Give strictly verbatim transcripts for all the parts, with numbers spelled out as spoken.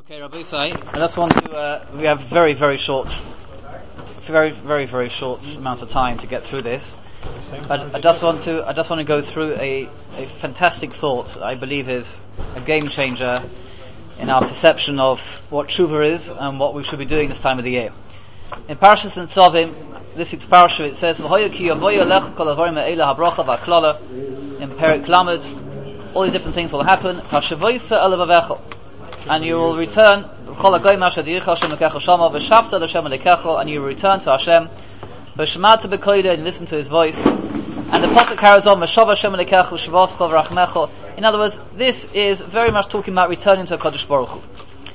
Okay, Rabbi Say, I just want to, uh, we have very, very short, very, very, very short amount of time to get through this. But I just want to, I just want to go through a, a fantastic thought that I believe is a game changer in our perception of what tshuva is and what we should be doing this time of the year. In Parashas Nitzavim, this week's parasha, it says, "V'hoya ki yavoya lech kol havarim ha'ela habracha v'haklala." In Perek Lamed, all these different things will happen. V'shavoysa elevavechel. And you will return, and you will return to Hashem, and listen to His voice. And the pasuk carries on, in other words, this is very much talking about returning to HaKadosh Baruch Hu.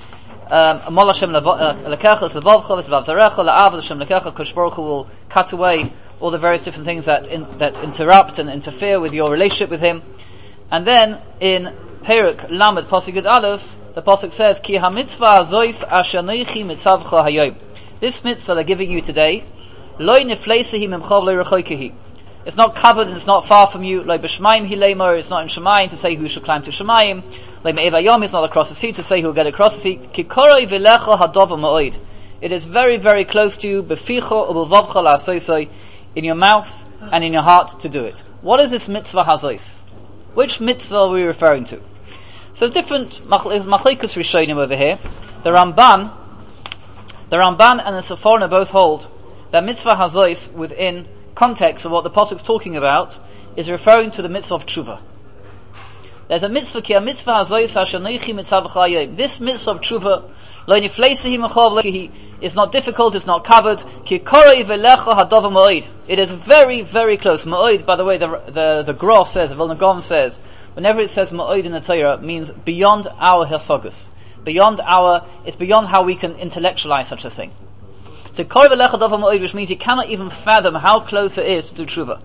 HaKadosh Baruch Hu will cut away all the various different things that in, that interrupt and interfere with your relationship with Him. And then in Perek Lamed pasuk Yud Aleph, the pasuk says, "Ki ha-mitzvah azois asher noichi mitzavcha hayom." This mitzvah they're giving you today, lo nifleisehi mimchav lo rechoikehi. It's not covered and it's not far from you. Lo b'shmaim hi leimor. It's not in Shemayim to say who should climb to Shemayim. Lo me'evayom. It's not across the sea to say who will get across the sea. Ki koroi v'lecha hadova ma'od. It is very, very close to you. Beficho ubelvavcha la'asoisoi, in your mouth and in your heart to do it. What is this mitzvah hazois? Which mitzvah are we referring to? So different machlikus rishonim over here. The Ramban, the Ramban and the Sephorna both hold that mitzvah hazois within context of what the pasuk's talking about is referring to the mitzvah of tshuva. There's a mitzvah ki a mitzvah hazois asher noichi mitzavcha hayom. This mitzvah of tshuva lo nifleisehi mechav lehi is not difficult, it's not covered. Ki korei v'lecha hadova ma'od. It is very, very close. Ma'od, by the way, the the the Gra says, the Vilna Gaon says, whenever it says ma'od in the Torah, it means beyond our hirsagus, beyond our, it's beyond how we can intellectualize such a thing. So korei v'lecha hadova ma'od, which means you cannot even fathom how close it is to do tshuva.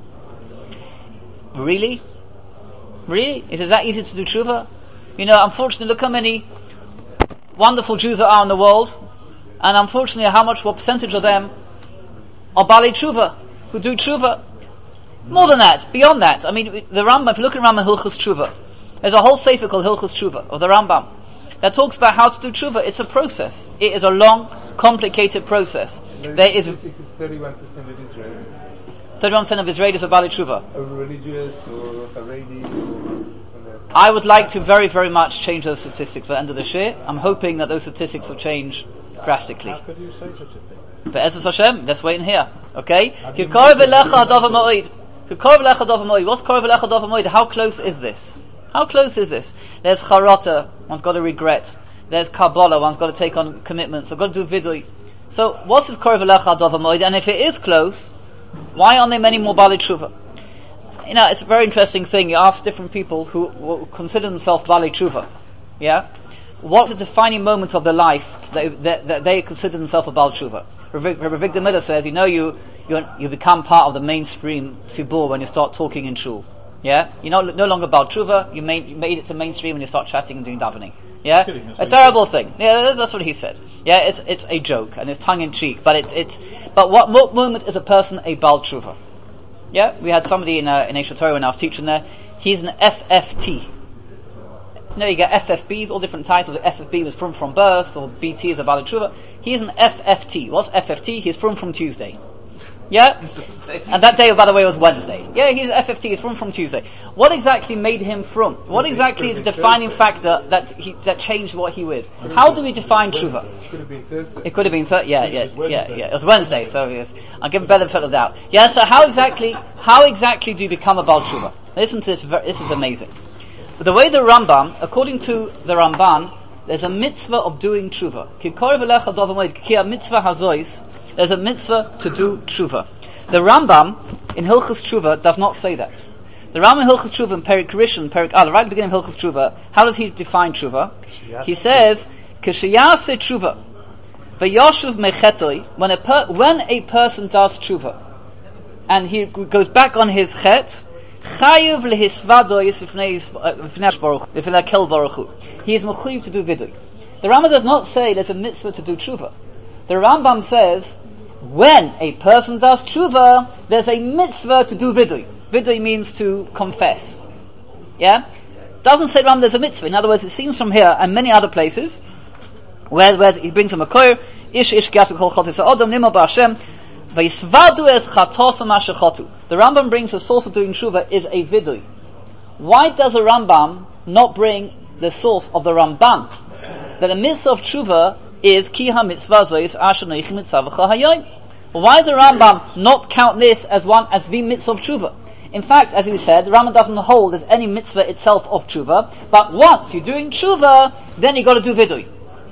Really? Really? Is it that easy to do tshuva? You know, unfortunately, look how many wonderful Jews there are in the world, and unfortunately how much, what percentage of them are Bali Tshuva, who do Tshuva. More than that, beyond that. I mean, the Rambam, if you look at Rambam Hilchos Tshuva, there's a whole sefer called Hilchos Tshuva, of the Rambam, that talks about how to do Tshuva. It's a process. It is a long, complicated process. There, there is thirty-one percent of Israel. thirty-one percent of Israelis are Bali Tshuva. Or religious, or Haredi, or... I would like to very, very much change those statistics by the end of the year. I'm hoping that those statistics will change drastically. How could you say such a thing? But Ezra Hashem, let's wait in here. Okay? Ki korei v'lecha hadova ma'od. Ki korei v'lecha hadova ma'od. What's korei v'lecha hadova ma'od? How close is this? How close is this? There's charata, one's got to regret. There's Kabbalah, one's got to take on commitments. I've got to do vidui. So, what's this korei v'lecha hadova ma'od? And if it is close, why aren't there many more Bali Tshuva? You know, it's a very interesting thing. You ask different people who, who consider themselves Bali Tshuva. Yeah? What's the defining moment of their life that, that, that they consider themselves a Bal Tshuva? Rabbi Victor Miller says, you know, you, you, you become part of the mainstream tzibur when you start talking in shul. Yeah? You're no, no longer Bal Tshuva, you made, you made it to mainstream when you start chatting and doing davening. Yeah? A terrible thing. Yeah, that's what he said. Yeah, it's, it's a joke, and it's tongue in cheek, but it's, it's, but what moment is a person a Bal Tshuva? Yeah, we had somebody in uh, in Eish Torah when I was teaching there. He's an F F T. You know, you get F F Bs, all different titles. F F B was from from birth, or B T is a Bali Tshuva. He's an F F T. What's F F T? He's from from Tuesday. Yeah, and that day, by the way, was Wednesday. Yeah, he's F F T. He's from from Tuesday. What exactly made him from? What exactly is the defining factor that he that changed what he was? How do we define tshuva? It could have been Thursday. It could have been Thursday. Yeah, yeah, yeah, yeah. It was Wednesday, so yes. I'll give a benefit of the doubt. Yeah. So how exactly, how exactly do you become a Bal Tshuva? Listen to this. This is amazing. But the way the Rambam, according to the Ramban, there's a mitzvah of doing tshuva. Ki korei v'lecha hadova ma'od, ki a mitzvah hazois. There's a mitzvah to do tshuva. The Rambam in Hilchos Tshuva does not say that. The Rambam in Hilchos Tshuva in Perek Rishon, Perek Aleph, right at the beginning of Hilchos Tshuva, how does he define tshuva? He says, "K'sheyaseh tshuva, v'yoshuv mechetoi." When a per- when a person does tshuva, and he goes back on his chet, chayuv lehisvadois ifnei baruch ifnei kel baruch hu. He is mechuyev to do vidui. The Rambam does not say there's a mitzvah to do tshuva. The Rambam says, when a person does tshuva, there's a mitzvah to do vidui. Vidui means to confess. Yeah? Doesn't say Rambam there's a mitzvah. In other words, it seems from here and many other places Where, where he brings a Makor, Ish Ish Gyasuk Kol Chotis Ha'odom Nimo Ba'Hashem, V'yisvadu es Chatos Ma Shechotu. The Rambam brings the source of doing Tshuva is a Vidui. Why does a Rambam not bring the source of the Ramban? That the mitzvah of Tshuva is Ki HaMitzvah Zois Asher Noichi Mitzavacha Hayoim. Why does the Rambam not count this as one, as the mitzvah of Tshuva? In fact, as we said, the Rambam doesn't hold there's any mitzvah itself of Tshuva, but once you're doing Tshuva, then you got to do Vidui.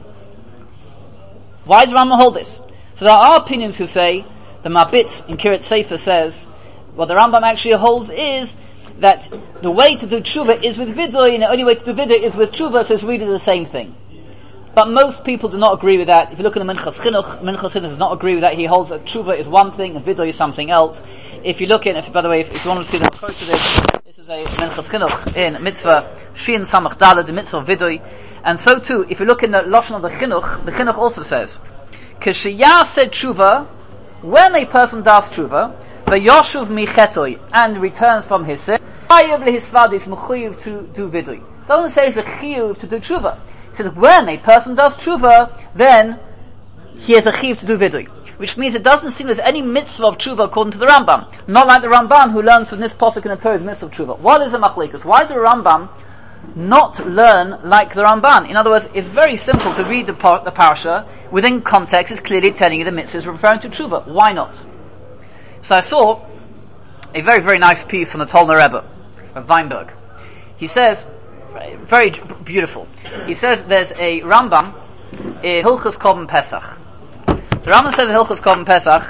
Why does Rambam hold this? So there are opinions who say, the Mabit in Kiryat Sefer says, what the Rambam actually holds is that the way to do Tshuva is with Vidui, and the only way to do Vidui is with Tshuva, so it's really the same thing. But most people do not agree with that. If you look at the Minchas Chinuch, Minchas Chinuch does not agree with that. He holds that Tshuva is one thing and Vidui is something else. If you look in, if, by the way, if, if you want to see the approach to this, this is a Minchas Chinuch in Mitzvah Shin Samach Daled, the Mitzvah of Vidui. And so too, if you look in the Lashon of the Chinuch, the Chinuch also says, K'sheyaseh Tshuva, when a person does Tshuva, v'yoshuv michetoi, and returns from his sin, chayav lehisvad is mechuyev to do Vidui. It doesn't say it's a chiyuv to do Tshuva. It says when a person does Tshuva, then he has a chiyuv to do Vidui. Which means it doesn't seem there's any mitzvah of Tshuva according to the Rambam. Not like the Rambam who learns from this posuk in the Torah is mitzvah of Tshuva. What is the machlekes? Why does the Rambam not learn like the Ramban? In other words, it's very simple to read the, par- the parasha. Within context, it's clearly telling you the mitzvah is referring to Tshuva. Why not? So I saw a very, very nice piece from the Tolner Rebbe of Weinberg. He says, very beautiful. He says there's a Rambam in Hilchos Korban Pesach. The Rambam says in Hilchos Korban Pesach,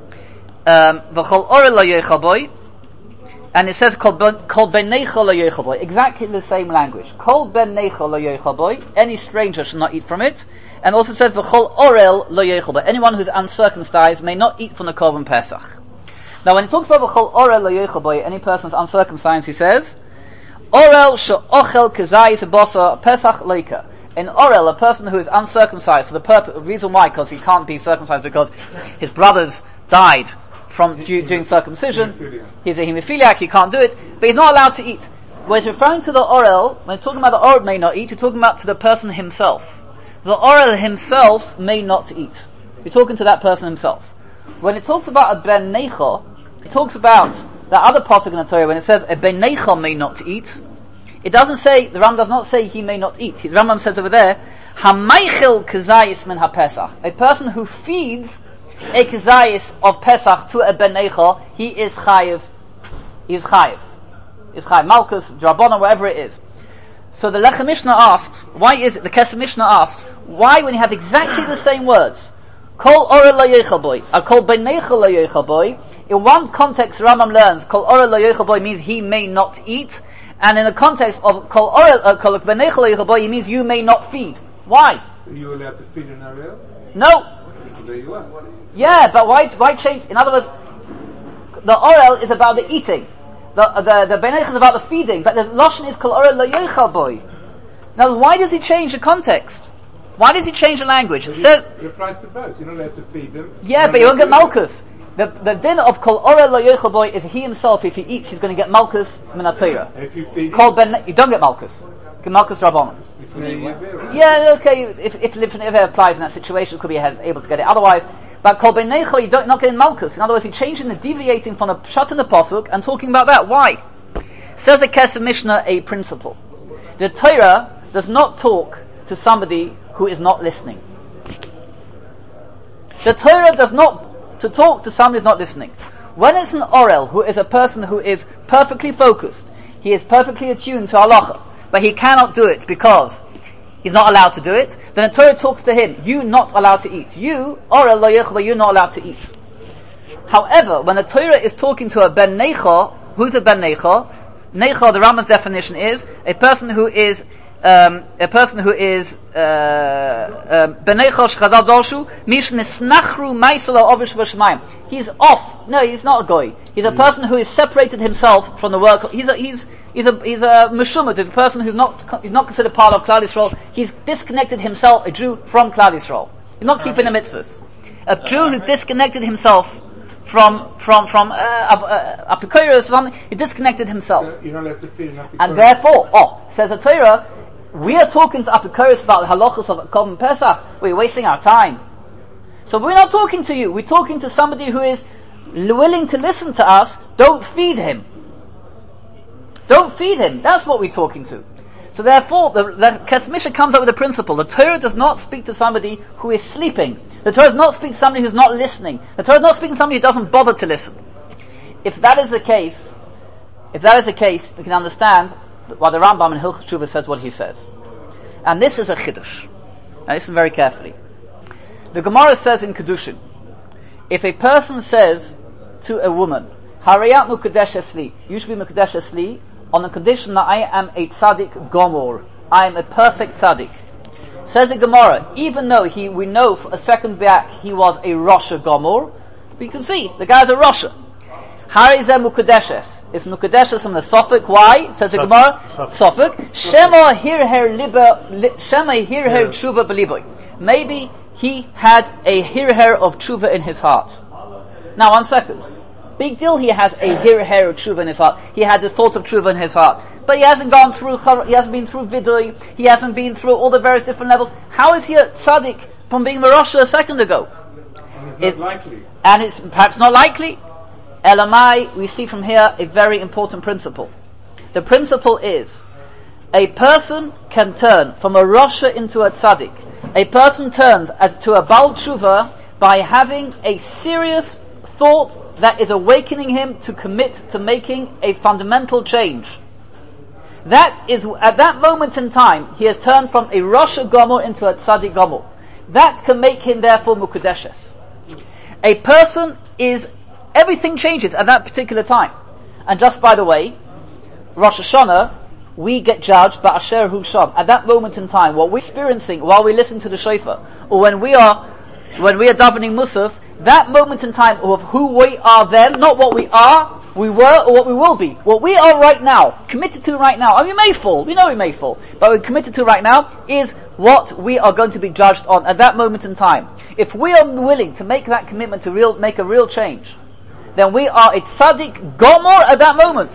um, V'chol orel lo yochel boi, and it says Kol ben neichel lo yochel boi, exactly the same language. Kol ben neichel lo yochel boi, any stranger should not eat from it. And also says V'chol orel lo yochel boi, anyone who's uncircumcised may not eat from the Korban Pesach. Now when he talks about V'chol orel lo yochel boi, any person who's uncircumcised, he says, Orel she'ochel kezayis basa Pesach leika. An orel, a person who is uncircumcised, for the purpose, reason why, because he can't be circumcised because his brothers died from due, doing circumcision. He's a hemophiliac, he can't do it, but he's not allowed to eat. When he's referring to the orel, when he's talking about the orel may not eat, he's talking about to the person himself. The orel himself may not eat. You're talking to that person himself. When it talks about a ben neicha, it talks about the other pasuk in the Torah when it says a ben neicha may not eat. It doesn't say, the Rambam does not say he may not eat. The Rambam says over there, Hamaychil kezayis min ha-Pesach. A person who feeds a kezayis of Pesach to a ben neicha, he is chayiv. He is chayiv. He is chayiv. Malchus, Drabona, whatever it is. So the Lechem Mishnah asks, why is it, the Kesef Mishnah asks, why when you have exactly the same words, Kol orel lo yochel boi, or Kol ben neicha lo yochel boi, in one context the Rambam learns, Kol orel lo yochel boi means he may not eat, and in the context of Kol orel, uh, Kol ben neicha lo yochel boi, it means you may not feed. Why? Are you allowed to feed an orel? No. There you are. Yeah, but why, why change, in other words, the orel is about the eating. The the the ben neicha is about the feeding, but the lashon is kol orel lo yochel boi. Now, why does he change the context? Why does he change the language? It says it applies to both. You're not allowed to feed them. Yeah, but you won't get malchus. The the din of kol orel lo yochel boi is he himself. If he eats, he's going to get malchus min ha-Torah. If you feed Kol ben you don't get malchus. You get malchus rabbanon. Yeah, okay. If if Lifnei Iver applies in that situation, could be able to get it. Otherwise. But Kol ben neicha, you don't not getting malchus. In other words, he's changing the deviating from the pshat in the pasuk and talking about that. Why? Says the Kesef Mishnah a principle. The Torah does not talk to somebody who is not listening. The Torah does not to talk to somebody who is not listening. When it's an orel, who is a person who is perfectly focused, he is perfectly attuned to halacha, but he cannot do it because he's not allowed to do it, then the Torah talks to him, you not allowed to eat. You, orel lo yochel, you're not allowed to eat. However, when the Torah is talking to a ben neicha, who's a ben neicha? Neicha, the Rambam's definition is a person who is um, a person who is ben neicha shchazal dorshu mish nesnachru ma'iselo ovish v'shmayim. He's off. No, he's not a goy. He's a person who has separated himself from the work. He's a he's he's a he's a meshumah. He's a person who's not he's not considered part of Klal Yisrael. He's disconnected himself, a Jew, from Klal Yisrael. He's not keeping the mitzvahs. A Jew who's disconnected himself from from from uh, apikoros or something, he disconnected himself, so you're not allowed to feed an and therefore, oh, says the Torah, we are talking to Apikoros about the halachos of Korban Pesach, we're wasting our time. So we're not talking to you, we're talking to somebody who is willing to listen to us. Don't feed him. Don't feed him. That's what we're talking to. So therefore, the, the Kesef Mishnah comes up with a principle. The Torah does not speak to somebody who is sleeping. The Torah does not speak to somebody who's not listening. The Torah does not speak to somebody who doesn't bother to listen. If that is the case, if that is the case, we can understand why the Rambam in Hilchos Tshuva says what he says. And this is a chiddush. Now listen very carefully. The Gemara says in Kedushin, if a person says to a woman, Harayat Mukadeshes li, you should be Mukadeshes li, on the condition that I am a tzaddik gomor, I am a perfect tzaddik. Says the Gemara, even though he, we know for a second back he was a Rosha gomor, we can see the guy's a Rosha. Harizeh Mukadeshes. It's Mukadeshes from the Sophic. Why? Says the Gemara, Sophic. Shema hirher liba, Shema hirher tshuva beliboy. Maybe he had a hirher of tshuva in his heart. Now one second. Big deal, he has a hirher of tshuva in his heart. He had the thought of tshuva in his heart. But he hasn't gone through, he hasn't been through vidui, he hasn't been through all the various different levels. How is he a tzaddik from being Marosha a second ago? And it's not likely. And it's perhaps not likely. Elamai, we see from here a very important principle. The principle is, a person can turn from a Rosha into a tzaddik. A person turns as to a Baal Tshuva by having a serious thought that is awakening him to commit to making a fundamental change. That is, at that moment in time, he has turned from a Rosha Gomor into a Tzaddik Gomor. That can make him therefore Mukadeshes. A person is, everything changes at that particular time. And just by the way, Rosh Hashanah, we get judged by Asher Hu Sham. At that moment in time, what we're experiencing while we listen to the shofar, or when we are, when we are davening Musaf, that moment in time of who we are then, not what we are, we were, or what we will be. What we are right now, committed to right now, and we may fall, we know we may fall, but we're committed to right now is what we are going to be judged on at that moment in time. If we are willing to make that commitment to real, make a real change, then we are a tzaddik gomor at that moment.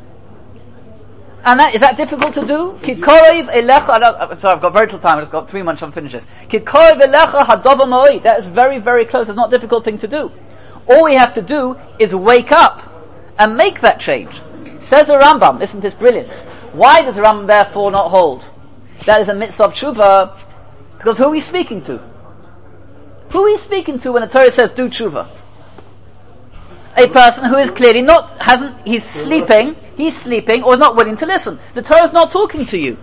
And that, is that difficult to do? Kikorev elecha, sorry, I've got very little time, I've just got three months to finish this. Kikorev elecha hadova moed, that is very, very close, it's not a difficult thing to do. All we have to do is wake up and make that change. Says the Rambam, listen to this, brilliant. Why does the Rambam therefore not hold? That is a mitzvah of tshuva, because who are we speaking to? Who are we speaking to when the Torah says do tshuva? A person who is clearly not, hasn't, he's sleeping, he's sleeping, or is not willing to listen. The Torah is not talking to you.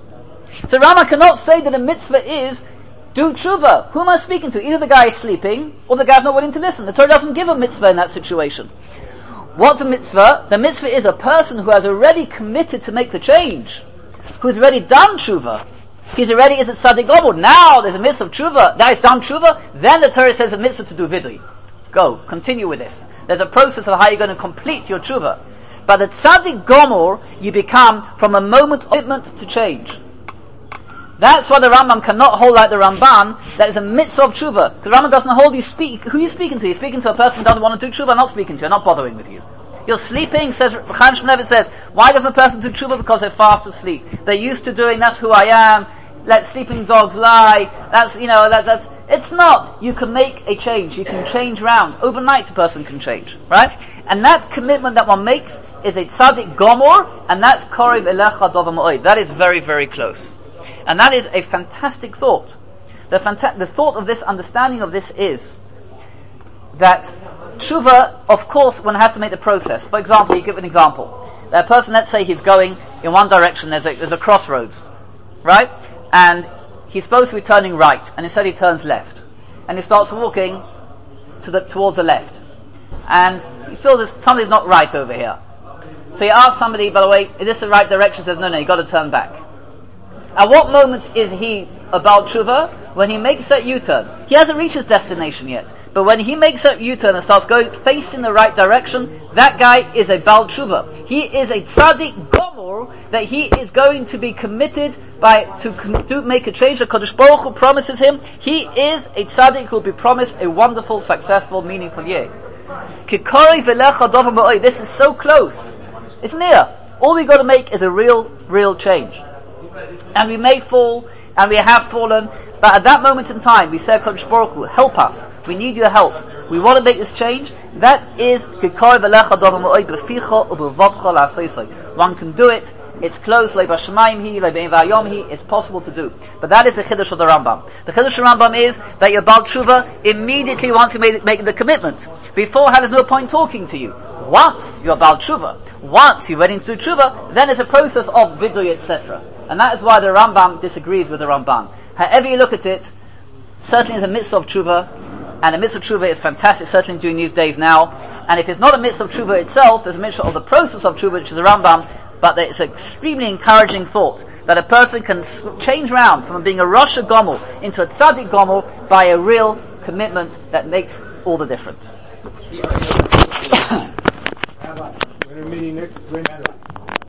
So Rama cannot say that a mitzvah is, do tshuva. Who am I speaking to? Either the guy is sleeping, or the guy's not willing to listen. The Torah doesn't give a mitzvah in that situation. What's a mitzvah? The mitzvah is a person who has already committed to make the change, who's already done tshuva. He's already is a tzaddik gomor. Now there's a mitzvah of tshuva, that is done tshuva, then the Torah says a mitzvah to do vidui. Go, continue with this. There's a process of how you're going to complete your tshuva. But the tzaddik gomor, you become from a moment of commitment to change. That's why the Rambam cannot hold like the Ramban, that is a mitzvah of tshuva. Because the Rambam doesn't hold you speak, who are you speaking to? You're speaking to a person who doesn't want to do tshuva, not speaking to you, not bothering with you. You're sleeping, says, Chaim Shmulevitz says, why doesn't a person do tshuva? Because they're fast asleep. They're used to doing, that's who I am, let sleeping dogs lie, that's, you know, that, that's, it's not. You can make a change, you can change round. Overnight a person can change, right? And that commitment that one makes is a tzaddik gomor, and that's korev elecha dova moed. That is very, very close. And that is a fantastic thought. The, fanta- the thought of this, understanding of this is that tshuva, of course, one has to make the process. For example, you give an example. A person, let's say he's going in one direction, there's a, there's a crossroads, right? And he's supposed to be turning right, and instead he turns left. And he starts walking to the, towards the left. And he feels that something's not right over here. So he asks somebody, by the way, is this the right direction? He says, no, no, you've got to turn back. At what moment is he about tshuva? When he makes that U-turn. He hasn't reached his destination yet. But when he makes that U-turn and starts going, facing the right direction, that guy is a Baal Tshuva. He is a tzaddik gomor, that he is going to be committed by, to, to make a change. The Kodesh Baruch Hu promises him, he is a tzaddik who will be promised a wonderful, successful, meaningful year. Kikori v'lecha dova moed. This is so close. It's near. All we got to make is a real, real change. and we may fall, and we have fallen, but at that moment in time, we say, Kodesh Baruch Hu, help us. We need your help. We want to make this change. That is, one can do it. It's close, it's possible to do. But that is the Chiddush of the Rambam. The Chiddush of the Rambam is that your Baal Tshuva immediately once you make, make the commitment. Beforehand there's no point talking to you. Once you're Baal Tshuva, once you're ready to do Tshuva, then it's a process of Vidui, et cetera. And that is why the Rambam disagrees with the Ramban. However you look at it, certainly it's a mitzvah of Tshuva, and the mitzvah of Tshuva is fantastic, certainly during these days now. And if it's not a mitzvah of Tshuva itself, there's a mitzvah of the process of Tshuva, which is the Rambam. But it's an extremely encouraging thought that a person can change round from being a Rosh Gomel into a Tzaddik Gomel by a real commitment that makes all the difference. We're meeting next Wednesday.